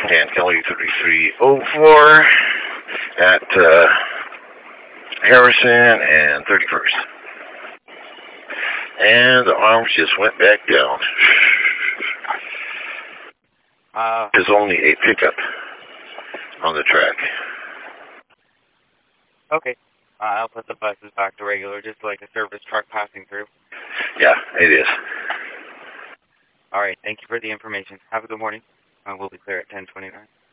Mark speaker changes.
Speaker 1: Dan Kelly 3304 at Harrison and 31st. And the arms just went back down. There's only a pickup on the track.
Speaker 2: Okay. I'll put the buses back to regular, just like a service truck passing through.
Speaker 1: Yeah, it is.
Speaker 2: All right. Thank you for the information. Have a good morning. We'll be clear at 10:29.